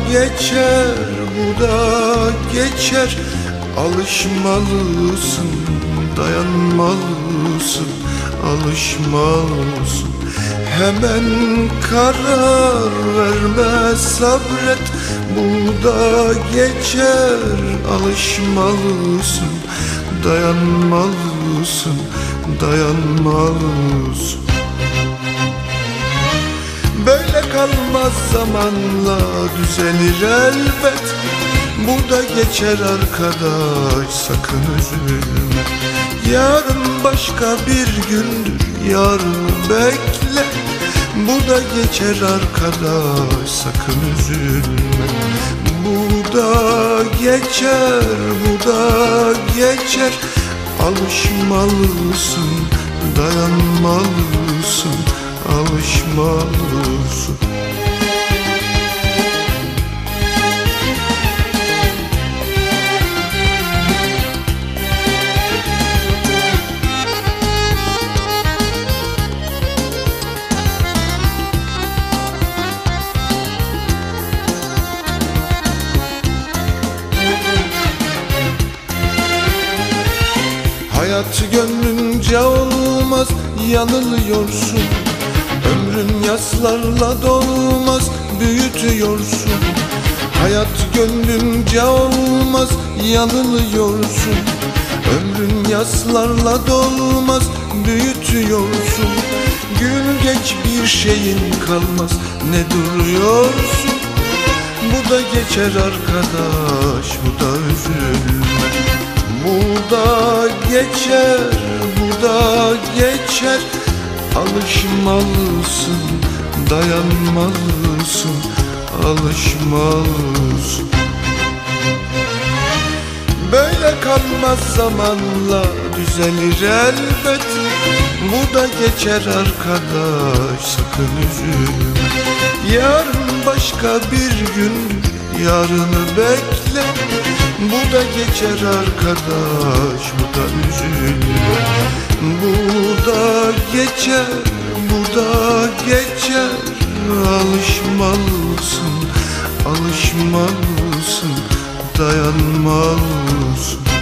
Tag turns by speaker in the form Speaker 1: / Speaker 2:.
Speaker 1: geçer, bu da geçer. Alışmalısın, dayanmalısın, alışmalısın. Hemen karar verme, sabret, bu da geçer. Alışmalısın, dayanmalısın, dayanmalısın. Böyle kalmaz, zamanla düzelir elbet. Bu da geçer arkadaş, sakın üzülme. Yarın başka bir gündür, yarını bekle. Bu da geçer arkadaş, sakın üzülme. Bu da geçer, bu da geçer. Alışmalısın, dayanmalısın, alışmalısın. Hayat gönlünce olmaz, yanılıyorsun. Ömrün yaslarla dolmaz, büyütüyorsun. Hayat gönlünce olmaz, yanılıyorsun. Ömrün yaslarla dolmaz, büyütüyorsun. Gün geç bir şeyin kalmaz, ne duruyorsun? Bu da geçer arkadaş, bu da üzülme. Bu da geçer, bu da geçer. Alışmalısın, dayanmalısın, alışmalısın. Böyle kalmaz, zamanla düzelir elbet. Bu da geçer arkadaş, sakın üzülme. Yarın başka bir gündür, yarını bekle. Bu da geçer arkadaş, bu da üzülme. Bu da geçer, bu da geçer. Alışmalısın, alışmalısın, dayanmalısın.